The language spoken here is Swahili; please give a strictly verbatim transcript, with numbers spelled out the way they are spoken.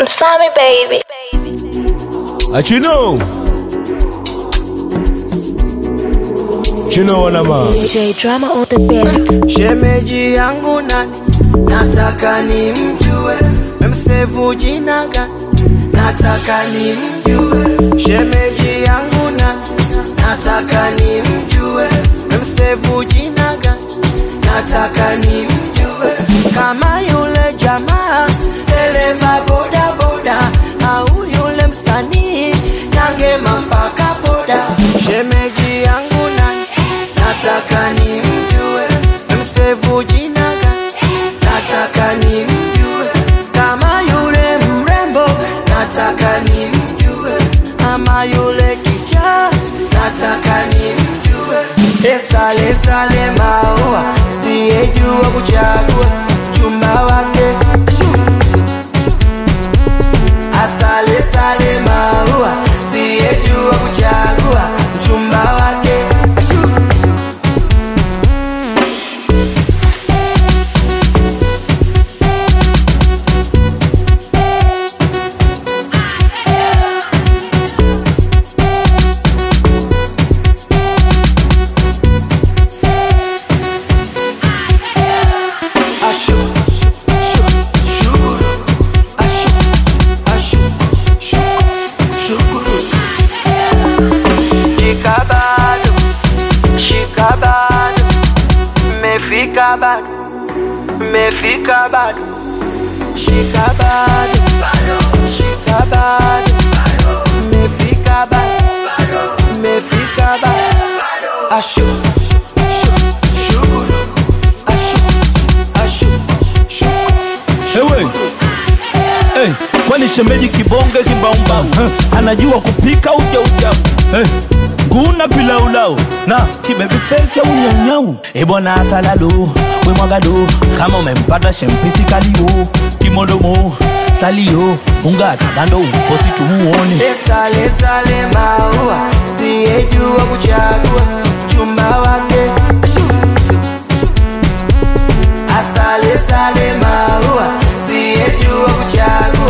I'm sorry, baby. What you know? You know what I'm on? D J Drama on the beat. Shemeji yangu nani, nataka ni mjue. Memsevu jina gani, nataka ni mjue. Shemeji yangu nani, nataka ni mjue. Memsevu jina gani, nataka ni mjue. Kama yule jamaa dereva boda boda, au yule msanii Nyangema mpaka boda. Shemeji yangu nani, nataka ni mjue. Msevu jina gani, nataka ni mjue. Kama yule mrembo, nataka ni mjue. Ama yule kijana, nataka ni mjue. Esale sale maua, siyejua kuchagua chumba wake. Asale sale maua, siyejua kuchagua chumba wake. Mefika bado, mefika bado, shika bado, shika bado, mefika bado, mefika bado, ashu, ashu, shukuru, ashu, ashu, shukuru. Hey, hey, kwani shemeji kibonge kibaumba, anajua kupika uja uja. Hey, nguna pilaulau na kibaby face ya unyanyau. Ebona salalo, we mwagado, kama umempata shempisi kalio. Kimodomo, salio, unga tagando uposi tumuone. Esale sale maua, siyejua kuchagua chumba wake. Asale sale maua, siyejua kuchagua